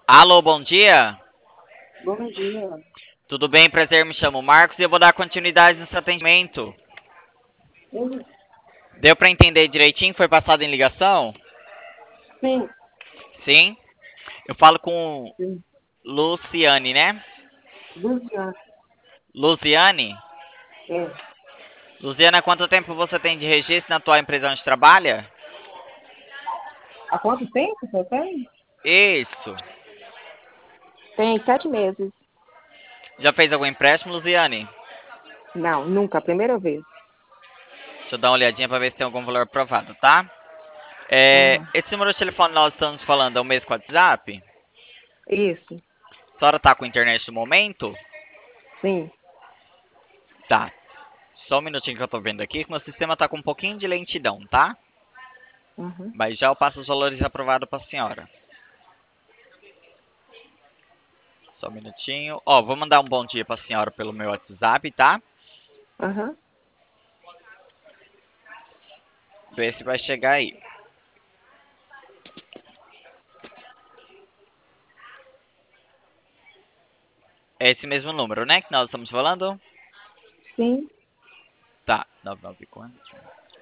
Alô, bom dia. Bom dia. Tudo bem? Prazer, me chamo Marcos e eu vou dar continuidade nesse atendimento. Uhum. Deu para entender direitinho? Foi passado em ligação? Sim, Sim. Eu falo com sim. Luciane, né? Luciana. Luciane? É. Luciana, quanto tempo você tem de registro na tua empresa onde trabalha? Há quanto tempo você tem? Isso. Tem 7 meses. Já fez algum empréstimo, Luciane? Não, nunca. Primeira vez. Deixa eu dar uma olhadinha para ver se tem algum valor aprovado, tá? Aham. Esse número de telefone nós estamos falando é o mesmo com o WhatsApp? Isso. A senhora tá com internet no momento? Sim. Tá. Só um minutinho que eu tô vendo aqui, que meu sistema tá com um pouquinho de lentidão, tá? Uhum. Mas já eu passo os valores aprovados para a senhora. Só um minutinho. Ó, vou mandar um bom dia para a senhora pelo meu WhatsApp, tá? Aham. Ver se vai chegar aí. É esse mesmo número, né, que nós estamos falando? Sim. Tá, 994.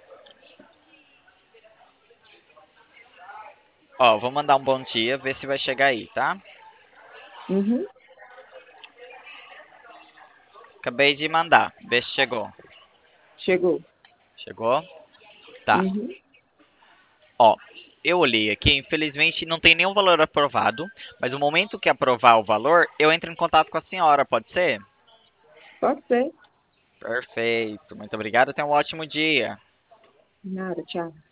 Ó, vou mandar um bom dia, ver se vai chegar aí, tá? Uhum. Acabei de mandar, ver se chegou. Chegou. Chegou? Tá. Uhum. Ó, eu olhei aqui, infelizmente não tem nenhum valor aprovado, mas no momento que aprovar o valor, eu entro em contato com a senhora, pode ser? Pode ser. Perfeito, muito obrigado, tenha um ótimo dia. Nada, tchau.